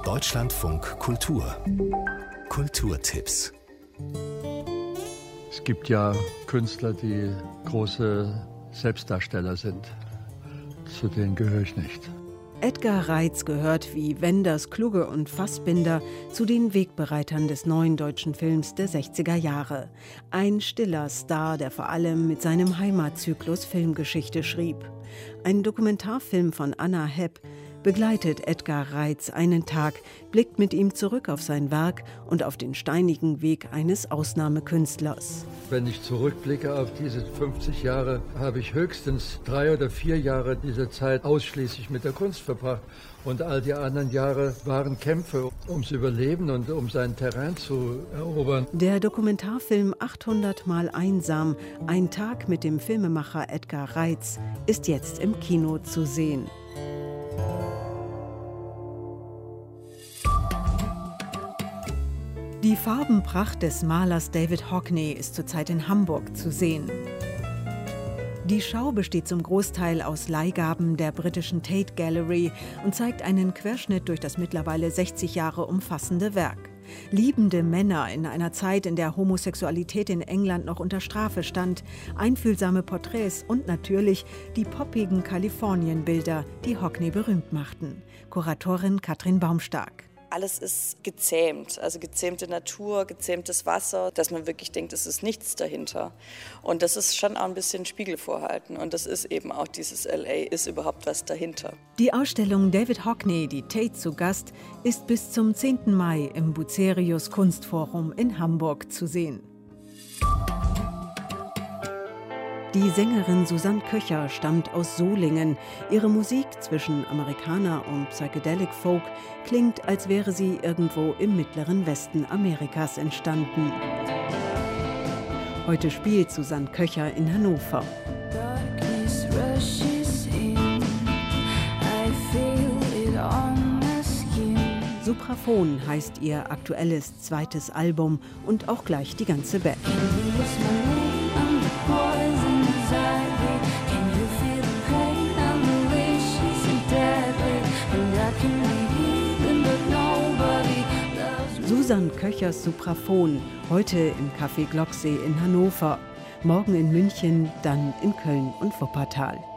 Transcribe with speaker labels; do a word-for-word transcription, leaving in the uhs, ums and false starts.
Speaker 1: Deutschlandfunk Kultur. Kulturtipps.
Speaker 2: Es gibt ja Künstler, die große Selbstdarsteller sind. Zu denen gehöre ich nicht.
Speaker 3: Edgar Reitz gehört wie Wenders, Kluge und Fassbinder zu den Wegbereitern des neuen deutschen Films der sechziger Jahre. Ein stiller Star, der vor allem mit seinem Heimatzyklus Filmgeschichte schrieb. Ein Dokumentarfilm von Anna Hepp begleitet Edgar Reitz einen Tag, blickt mit ihm zurück auf sein Werk und auf den steinigen Weg eines Ausnahmekünstlers.
Speaker 2: Wenn ich zurückblicke auf diese fünfzig Jahre, habe ich höchstens drei oder vier Jahre dieser Zeit ausschließlich mit der Kunst verbracht. Und all die anderen Jahre waren Kämpfe ums Überleben und um sein Terrain zu erobern.
Speaker 3: Der Dokumentarfilm achthundert Mal einsam, ein Tag mit dem Filmemacher Edgar Reitz, ist jetzt im Kino zu sehen. Die Farbenpracht des Malers David Hockney ist zurzeit in Hamburg zu sehen. Die Schau besteht zum Großteil aus Leihgaben der britischen Tate Gallery und zeigt einen Querschnitt durch das mittlerweile sechzig Jahre umfassende Werk. Liebende Männer in einer Zeit, in der Homosexualität in England noch unter Strafe stand, einfühlsame Porträts und natürlich die poppigen Kalifornienbilder, die Hockney berühmt machten. Kuratorin Katrin Baumstark.
Speaker 4: Alles ist gezähmt, also gezähmte Natur, gezähmtes Wasser, dass man wirklich denkt, es ist nichts dahinter. Und das ist schon auch ein bisschen Spiegel vorhalten. Und das ist eben auch dieses L A, ist überhaupt was dahinter.
Speaker 3: Die Ausstellung David Hockney, die Tate zu Gast, ist bis zum zehnten Mai im Bucerius Kunstforum in Hamburg zu sehen. Die Sängerin Susanne Köcher stammt aus Solingen. Ihre Musik zwischen Amerikaner und Psychedelic Folk klingt, als wäre sie irgendwo im mittleren Westen Amerikas entstanden. Heute spielt Susanne Köcher in Hannover. Supraphon heißt ihr aktuelles zweites Album und auch gleich die ganze Band. Susanne Köchers Supraphon, heute im Café Glocksee in Hannover, morgen in München, dann in Köln und Wuppertal.